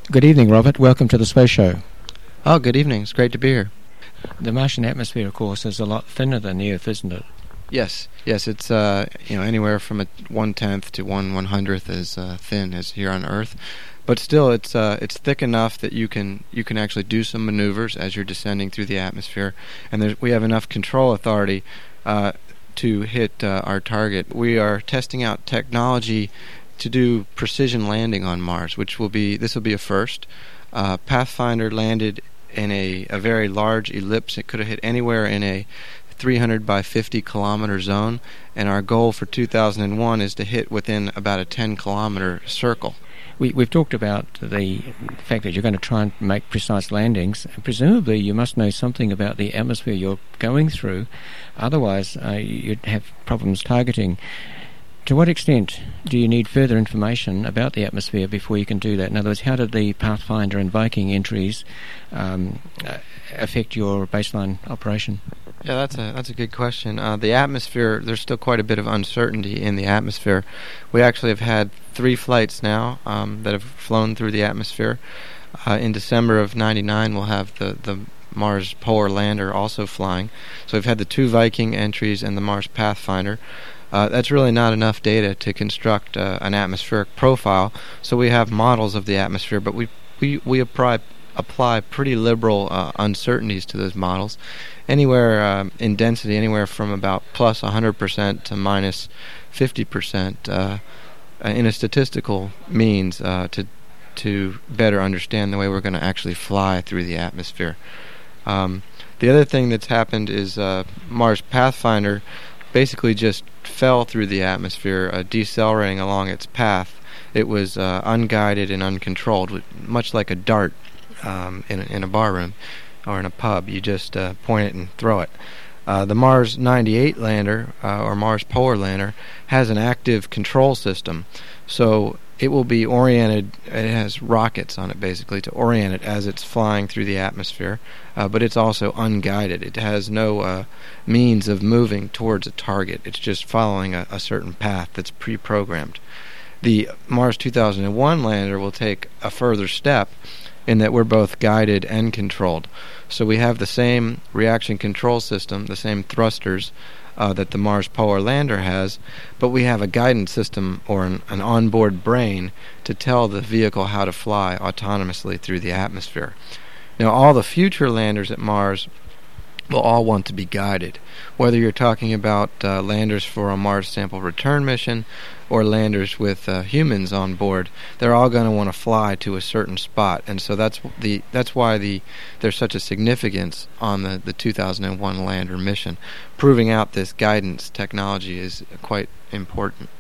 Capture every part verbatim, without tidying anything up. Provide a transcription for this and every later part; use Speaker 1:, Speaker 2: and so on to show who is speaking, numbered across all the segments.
Speaker 1: Good evening, Robert. Welcome to the Space Show.
Speaker 2: Oh, good evening. It's great to be here.
Speaker 1: The Martian atmosphere, of course, is a lot thinner than the Earth, isn't it?
Speaker 2: Yes, yes. It's uh, you know anywhere from a one tenth to one one hundredth as uh, thin as here on Earth, but still, it's uh, it's thick enough that you can you can actually do some maneuvers as you're descending through the atmosphere, and there's, we have enough control authority uh, to hit uh, our target. We are testing out technology to do precision landing on Mars, which will be this will be a first. Uh, Pathfinder landed in a, a very large ellipse. It could have hit anywhere in a three hundred by fifty kilometer zone, and our goal for two thousand one is to hit within about a ten kilometer circle.
Speaker 1: We, we've talked about the fact that you're going to try and make precise landings. Presumably you must know something about the atmosphere you're going through, otherwise uh, you'd have problems targeting. To what extent do you need further information about the atmosphere before you can do that? In other words, how did the Pathfinder and Viking entries um, affect your baseline operation?
Speaker 2: Yeah, that's a that's a good question. Uh, the atmosphere, there's still quite a bit of uncertainty in the atmosphere. We actually have had three flights now um, that have flown through the atmosphere. Uh, in December of ninety-nine, we'll have the, the Mars Polar Lander also flying. So we've had the two Viking entries and the Mars Pathfinder. Uh, that's really not enough data to construct uh, an atmospheric profile. So we have models of the atmosphere, but we we, we apply, apply pretty liberal uh, uncertainties to those models. Anywhere uh, in density, anywhere from about plus one hundred percent to minus fifty percent uh, in a statistical means uh, to to better understand the way we're going to actually fly through the atmosphere. Um, the other thing that's happened is uh, Mars Pathfinder basically just fell through the atmosphere, uh, decelerating along its path. It was uh, unguided and uncontrolled, much like a dart um, in, a, in a bar room or in a pub. You just uh, point it and throw it. Uh, the Mars ninety-eight lander, uh, or Mars Polar Lander, has an active control system. So it will be oriented, it has rockets on it basically to orient it as it's flying through the atmosphere, uh, but it's also unguided. It has no uh, means of moving towards a target. It's just following a, a certain path that's pre-programmed. The Mars two thousand one lander will take a further step in that we're both guided and controlled. So we have the same reaction control system, the same thrusters uh, that the Mars Polar Lander has, but we have a guidance system or an, an onboard brain to tell the vehicle how to fly autonomously through the atmosphere. Now, all the future landers at Mars will all want to be guided, whether you're talking about uh, landers for a Mars sample return mission or landers with uh, humans on board. They're all going to want to fly to a certain spot, and so that's the that's why the there's such a significance on the, the two thousand one lander mission. Proving out this guidance technology is quite important.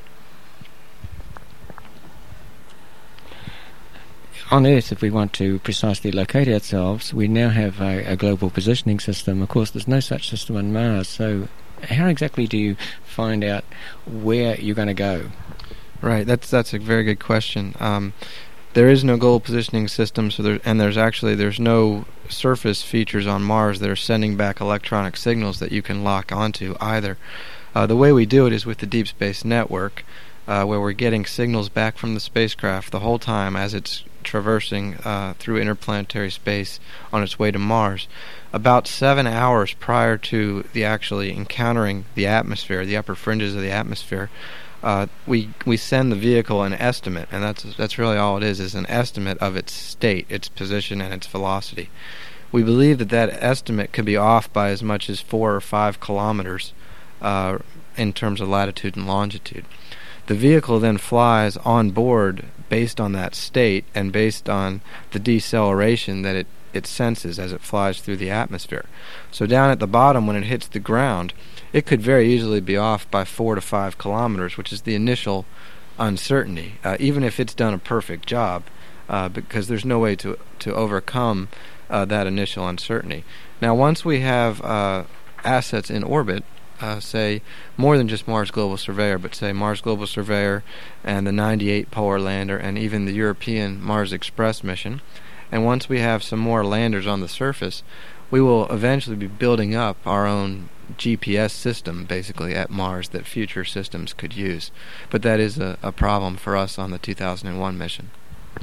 Speaker 1: On Earth, if we want to precisely locate ourselves, we now have a, a global positioning system. Of course, there's no such system on Mars, so how exactly do you find out where you're going to go?
Speaker 2: Right, that's that's a very good question. Um, there is no global positioning system, so there, and there's actually there's no surface features on Mars that are sending back electronic signals that you can lock onto either. Uh, the way we do it is with the Deep Space Network, uh, where we're getting signals back from the spacecraft the whole time as it's traversing uh, through interplanetary space on its way to Mars. About seven hours prior to the actually encountering the atmosphere, the upper fringes of the atmosphere, uh, we we send the vehicle an estimate, and that's that's really all it is, is an estimate of its state, its position, and its velocity. We believe that that estimate could be off by as much as four or five kilometers uh, in terms of latitude and longitude. The vehicle then flies on board based on that state and based on the deceleration that it, it senses as it flies through the atmosphere. So down at the bottom, when it hits the ground, it could very easily be off by four to five kilometers, which is the initial uncertainty, uh, even if it's done a perfect job, uh, because there's no way to, to overcome uh, that initial uncertainty. Now, once we have uh, assets in orbit, Uh, say more than just Mars Global Surveyor, but say Mars Global Surveyor and the ninety-eight Polar Lander and even the European Mars Express mission. And once we have some more landers on the surface, we will eventually be building up our own G P S system, basically, at Mars that future systems could use. But that is a, a problem for us on the two thousand one mission.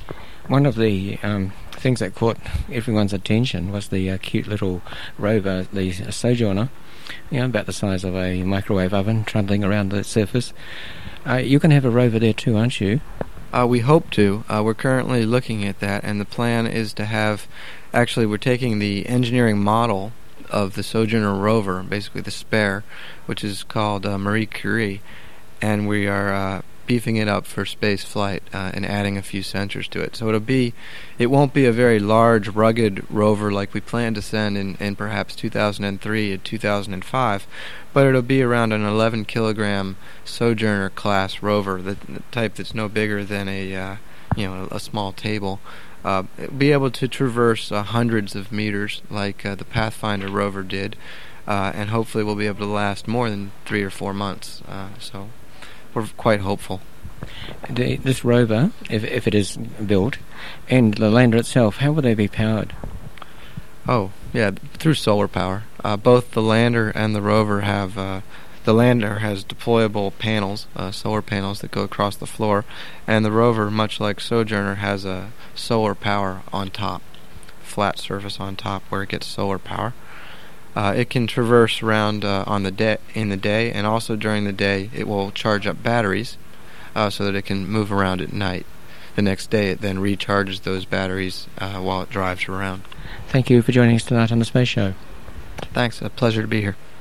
Speaker 1: One of the um, things that caught everyone's attention was the uh, cute little rover, the Sojourner, you know, about the size of a microwave oven, trundling around the surface. Uh, you're going to have a rover there too, aren't you?
Speaker 2: Uh, we hope to. Uh, we're currently looking at that, and the plan is to have, actually we're taking the engineering model of the Sojourner rover, basically the spare, which is called uh, Marie Curie, and we are uh, beefing it up for space flight uh, and adding a few sensors to it. So it'll be, it won't be a very large, rugged rover like we plan to send in, in perhaps two thousand three and two thousand five, but it'll be around an eleven kilogram Sojourner class rover, the, the type that's no bigger than a uh, you know a, a small table. Uh, it'll be able to traverse uh, hundreds of meters like uh, the Pathfinder rover did, uh, and hopefully we'll be able to last more than three or four months. Uh, so. We're quite hopeful.
Speaker 1: The, this rover, if if it is built, and the lander itself, how will they be powered?
Speaker 2: Oh, yeah, through solar power. Uh, both the lander and the rover have, uh, the lander has deployable panels, uh, solar panels that go across the floor, and the rover, much like Sojourner, has a solar power on top, flat surface on top where it gets solar power. Uh, it can traverse around uh, on the day in the day, and also during the day it will charge up batteries uh, so that it can move around at night. The next day it then recharges those batteries uh, while it drives around.
Speaker 1: Thank you for joining us tonight on the Space Show.
Speaker 2: Thanks, a pleasure to be here.